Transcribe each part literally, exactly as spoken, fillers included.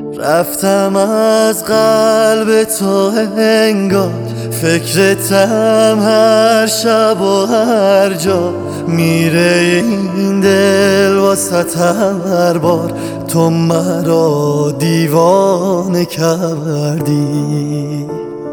رفتم از قلب تو انگار، فکرتم هر شب و هر جا. میره این دل واسه هر بار، تو مرا دیوانه کردی.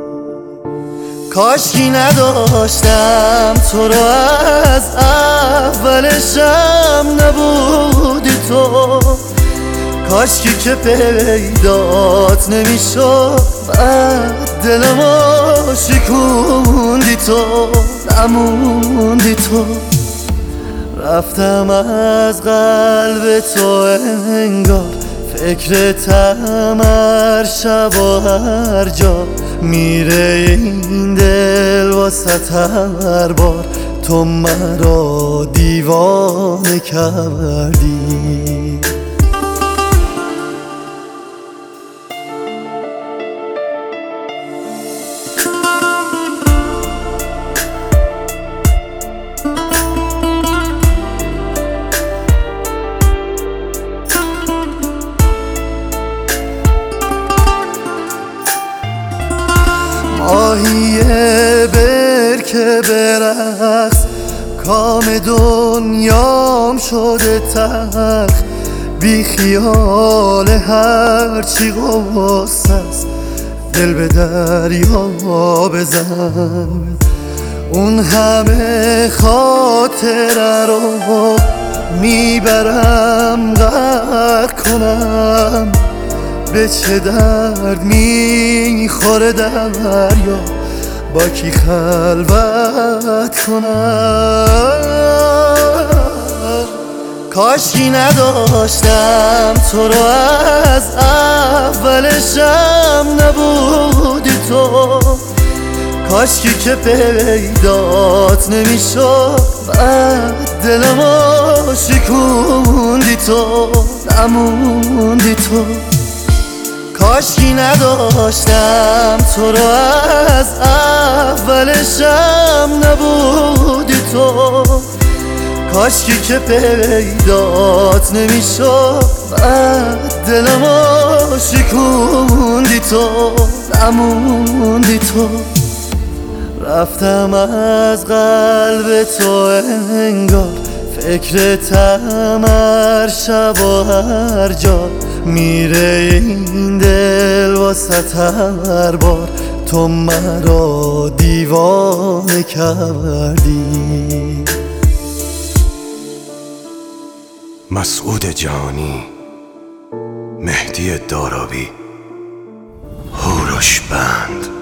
کاشکی نداشتم تو رو از اولشم نبودی تو. کاشکی که پیدات نمیشد، بعد دلمو شکوندی تو، نموندی تو. رفتم از قلب تو انگار، فکرتم هر شب و هر جا. میره این دل واسه هر بار، تو مرا دیوانه کردی. ماهی برکه برقص، کام دنیام شده تلخ. بی خیال هرچی غصه است، دل به دریا بزن. اون همه خاطره رو میبرم غرق کنم. به چه درد میخوره دریا، با کی خلوت کنم. کاشکی نداشتم تو رو از اولشم نبودی تو. کاشکی که پیدات نمیشد، بعد دلمو شکوندی تو، نموندی تو. کاشکی نداشتم تو رو از اولشم نبودی تو. کاشکی که پیدات نمیشد، بعد دلمو شکوندی تو، نموندی تو. رفتم از قلب تو انگار، فکرتم هر شب و هر جا. میره این دل واسه هر بار، تو مرا دیوانه کردی. مسعود جهانی، مهدی دارابی، هوروش بند.